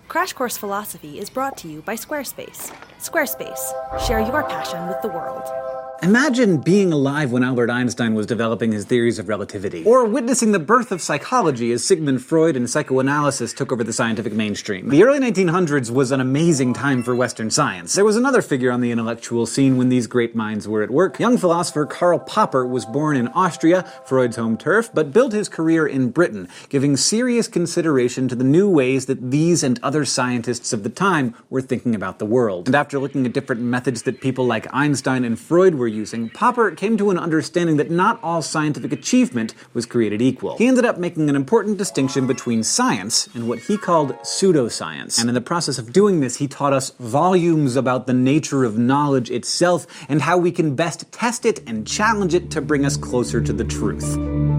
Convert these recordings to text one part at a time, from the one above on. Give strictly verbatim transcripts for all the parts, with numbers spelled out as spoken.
Crash Course Philosophy is brought to you by Squarespace. Squarespace. Share your passion with the world. Imagine being alive when Albert Einstein was developing his theories of relativity, or witnessing the birth of psychology as Sigmund Freud and psychoanalysis took over the scientific mainstream. The early nineteen hundreds was an amazing time for Western science. There was another figure on the intellectual scene when these great minds were at work. Young philosopher Karl Popper was born in Austria, Freud's home turf, but built his career in Britain, giving serious consideration to the new ways that these and other scientists of the time were thinking about the world. And after looking at different methods that people like Einstein and Freud were using, Popper came to an understanding that not all scientific achievement was created equal. He ended up making an important distinction between science and what he called pseudoscience. And in the process of doing this, he taught us volumes about the nature of knowledge itself and how we can best test it and challenge it to bring us closer to the truth.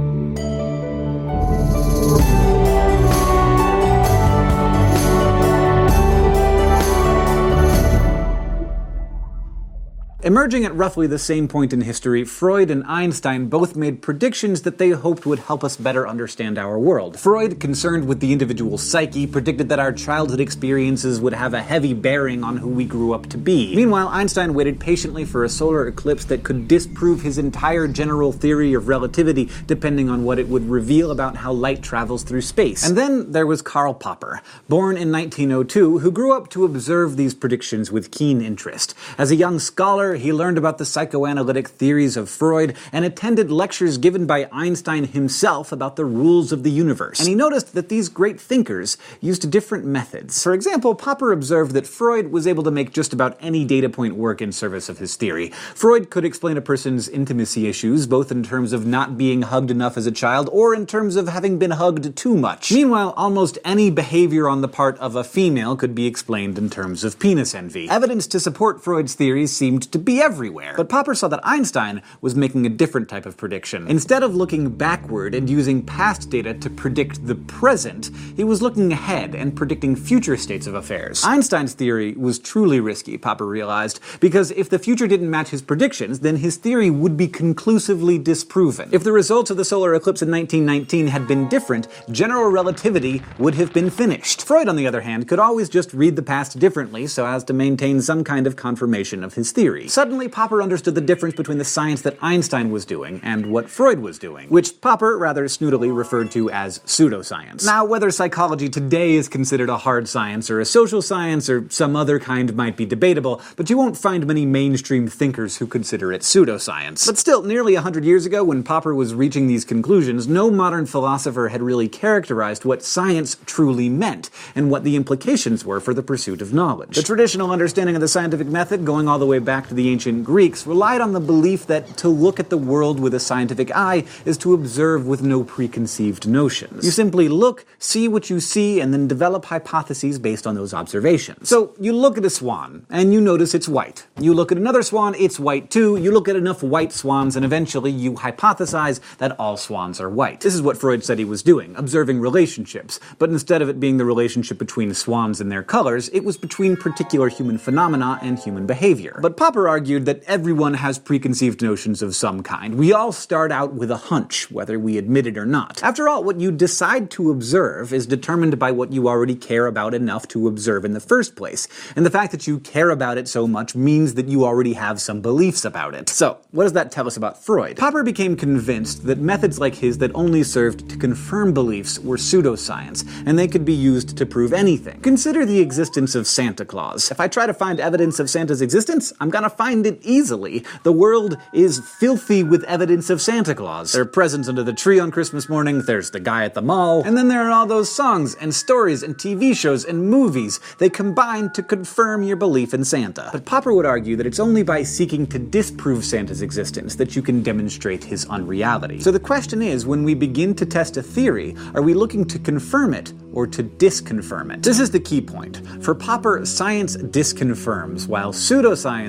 Emerging at roughly the same point in history, Freud and Einstein both made predictions that they hoped would help us better understand our world. Freud, concerned with the individual psyche, predicted that our childhood experiences would have a heavy bearing on who we grew up to be. Meanwhile, Einstein waited patiently for a solar eclipse that could disprove his entire general theory of relativity, depending on what it would reveal about how light travels through space. And then there was Karl Popper, born in nineteen oh two, who grew up to observe these predictions with keen interest. As a young scholar, he learned about the psychoanalytic theories of Freud and attended lectures given by Einstein himself about the rules of the universe. And he noticed that these great thinkers used different methods. For example, Popper observed that Freud was able to make just about any data point work in service of his theory. Freud could explain a person's intimacy issues, both in terms of not being hugged enough as a child or in terms of having been hugged too much. Meanwhile, almost any behavior on the part of a female could be explained in terms of penis envy. Evidence to support Freud's theories seemed to be everywhere. But Popper saw that Einstein was making a different type of prediction. Instead of looking backward and using past data to predict the present, he was looking ahead and predicting future states of affairs. Einstein's theory was truly risky, Popper realized, because if the future didn't match his predictions, then his theory would be conclusively disproven. If the results of the solar eclipse in nineteen nineteen had been different, general relativity would have been finished. Freud, on the other hand, could always just read the past differently so as to maintain some kind of confirmation of his theory. Suddenly, Popper understood the difference between the science that Einstein was doing and what Freud was doing, which Popper rather snootily referred to as pseudoscience. Now, whether psychology today is considered a hard science or a social science or some other kind might be debatable, but you won't find many mainstream thinkers who consider it pseudoscience. But still, nearly a hundred years ago, when Popper was reaching these conclusions, no modern philosopher had really characterized what science truly meant and what the implications were for the pursuit of knowledge. The traditional understanding of the scientific method, going all the way back to the ancient Greeks, relied on the belief that to look at the world with a scientific eye is to observe with no preconceived notions. You simply look, see what you see, and then develop hypotheses based on those observations. So, you look at a swan, and you notice it's white. You look at another swan, it's white too. You look at enough white swans, and eventually you hypothesize that all swans are white. This is what Freud said he was doing, observing relationships. But instead of it being the relationship between swans and their colors, it was between particular human phenomena and human behavior. But Popper argued that everyone has preconceived notions of some kind. We all start out with a hunch, whether we admit it or not. After all, what you decide to observe is determined by what you already care about enough to observe in the first place. And the fact that you care about it so much means that you already have some beliefs about it. So, what does that tell us about Freud? Popper became convinced that methods like his that only served to confirm beliefs were pseudoscience, and they could be used to prove anything. Consider the existence of Santa Claus. If I try to find evidence of Santa's existence, I'm gonna find it easily. The world is filthy with evidence of Santa Claus. There are presents under the tree on Christmas morning, there's the guy at the mall, and then there are all those songs and stories and T V shows and movies. They combine to confirm your belief in Santa. But Popper would argue that it's only by seeking to disprove Santa's existence that you can demonstrate his unreality. So the question is, when we begin to test a theory, are we looking to confirm it or to disconfirm it? This is the key point. For Popper, science disconfirms, while pseudoscience confirms.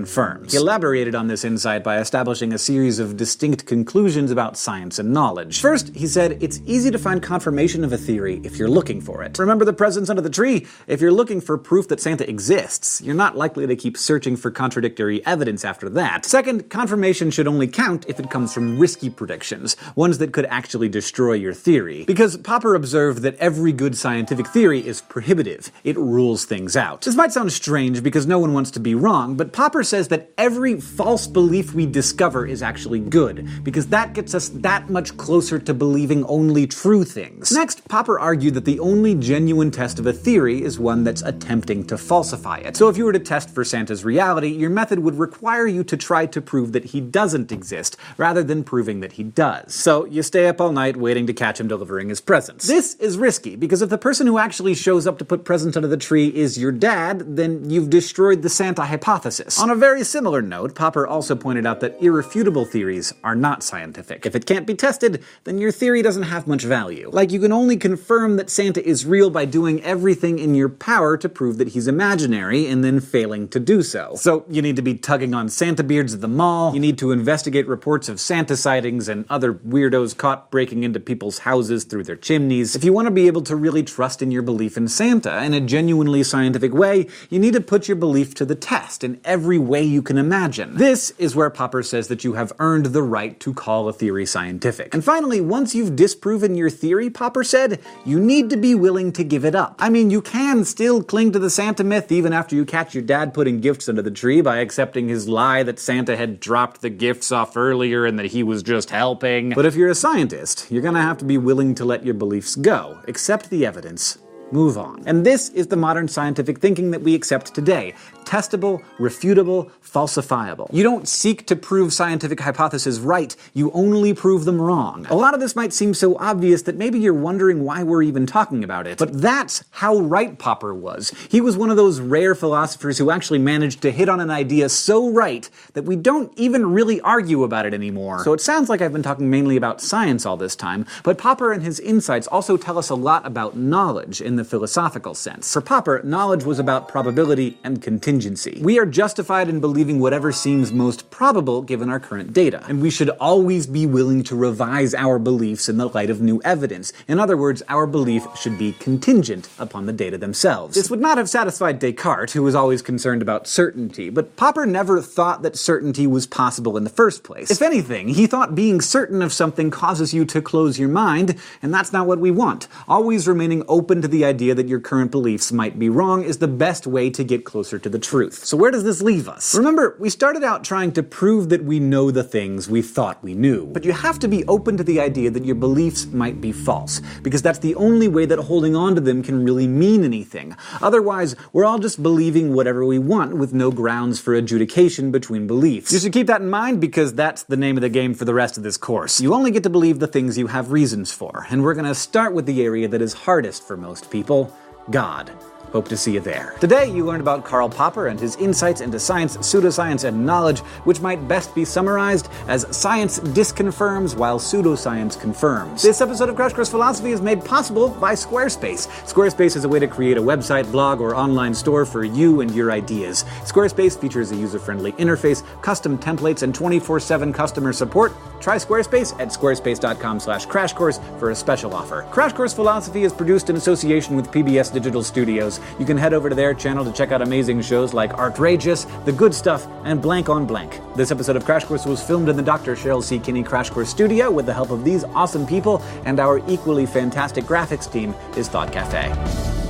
confirms. He elaborated on this insight by establishing a series of distinct conclusions about science and knowledge. First, he said, it's easy to find confirmation of a theory if you're looking for it. Remember the presents under the tree? If you're looking for proof that Santa exists, you're not likely to keep searching for contradictory evidence after that. Second, confirmation should only count if it comes from risky predictions, ones that could actually destroy your theory. Because Popper observed that every good scientific theory is prohibitive. It rules things out. This might sound strange because no one wants to be wrong, but Popper says that every false belief we discover is actually good, because that gets us that much closer to believing only true things. Next, Popper argued that the only genuine test of a theory is one that's attempting to falsify it. So if you were to test for Santa's reality, your method would require you to try to prove that he doesn't exist, rather than proving that he does. So you stay up all night waiting to catch him delivering his presents. This is risky, because if the person who actually shows up to put presents under the tree is your dad, then you've destroyed the Santa hypothesis. On a very similar note, Popper also pointed out that irrefutable theories are not scientific. If it can't be tested, then your theory doesn't have much value. Like, you can only confirm that Santa is real by doing everything in your power to prove that he's imaginary, and then failing to do so. So you need to be tugging on Santa beards at the mall, you need to investigate reports of Santa sightings and other weirdos caught breaking into people's houses through their chimneys. If you want to be able to really trust in your belief in Santa in a genuinely scientific way, you need to put your belief to the test in every way you can imagine. This is where Popper says that you have earned the right to call a theory scientific. And finally, once you've disproven your theory, Popper said, you need to be willing to give it up. I mean, you can still cling to the Santa myth even after you catch your dad putting gifts under the tree by accepting his lie that Santa had dropped the gifts off earlier and that he was just helping. But if you're a scientist, you're gonna have to be willing to let your beliefs go, accept the evidence, move on. And this is the modern scientific thinking that we accept today. Testable, refutable, falsifiable. You don't seek to prove scientific hypotheses right, you only prove them wrong. A lot of this might seem so obvious that maybe you're wondering why we're even talking about it. But that's how right Popper was. He was one of those rare philosophers who actually managed to hit on an idea so right that we don't even really argue about it anymore. So it sounds like I've been talking mainly about science all this time, but Popper and his insights also tell us a lot about knowledge in the philosophical sense. For Popper, knowledge was about probability and contingency. We are justified in believing whatever seems most probable given our current data, and we should always be willing to revise our beliefs in the light of new evidence. In other words, our belief should be contingent upon the data themselves. This would not have satisfied Descartes, who was always concerned about certainty, but Popper never thought that certainty was possible in the first place. If anything, he thought being certain of something causes you to close your mind, and that's not what we want. Always remaining open to the idea that your current beliefs might be wrong is the best way to get closer to the truth. So where does this leave us? Remember, we started out trying to prove that we know the things we thought we knew. But you have to be open to the idea that your beliefs might be false, because that's the only way that holding on to them can really mean anything. Otherwise, we're all just believing whatever we want with no grounds for adjudication between beliefs. You should keep that in mind, because that's the name of the game for the rest of this course. You only get to believe the things you have reasons for, and we're gonna start with the area that is hardest for most people: God. Hope to see you there. Today, you learned about Karl Popper and his insights into science, pseudoscience, and knowledge, which might best be summarized as science disconfirms while pseudoscience confirms. This episode of Crash Course Philosophy is made possible by Squarespace. Squarespace is a way to create a website, blog, or online store for you and your ideas. Squarespace features a user-friendly interface, custom templates, and twenty-four seven customer support. Try Squarespace at squarespace.com slash crash course for a special offer. Crash Course Philosophy is produced in association with P B S Digital Studios. You can head over to their channel to check out amazing shows like Artrageous, The Good Stuff, and Blank on Blank. This episode of Crash Course was filmed in the Doctor Cheryl C. Kinney Crash Course studio with the help of these awesome people, and our equally fantastic graphics team is Thought Cafe.